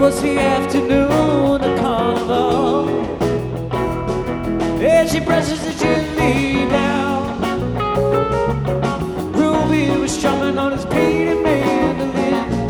was the afternoon of carnival, and she brushes it gently